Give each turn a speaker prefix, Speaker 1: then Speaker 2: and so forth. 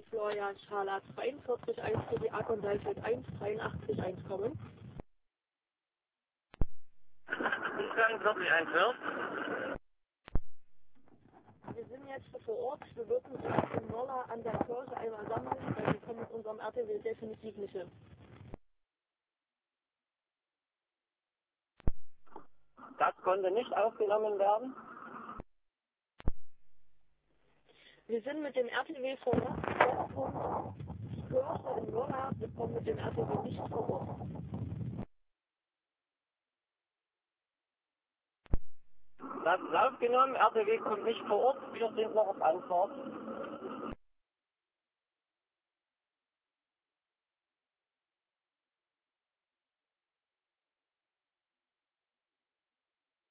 Speaker 1: Florian Schala 42.1 sowie Akon Seifeld 183.1 kommen?
Speaker 2: 42.1
Speaker 1: Wir sind jetzt vor Ort. Wir würden uns in Nolla an der Kirche einmal sammeln, weil wir kommen mit unserem RTW definitiv nicht hin.
Speaker 2: Das konnte nicht aufgenommen werden.
Speaker 1: Wir sind mit dem RTW vor Ort. Die Kirche in Nolla, wir kommen mit dem RTW nicht vor Ort.
Speaker 2: Das ist aufgenommen, RTW kommt nicht vor Ort, wir sind noch auf Antwort.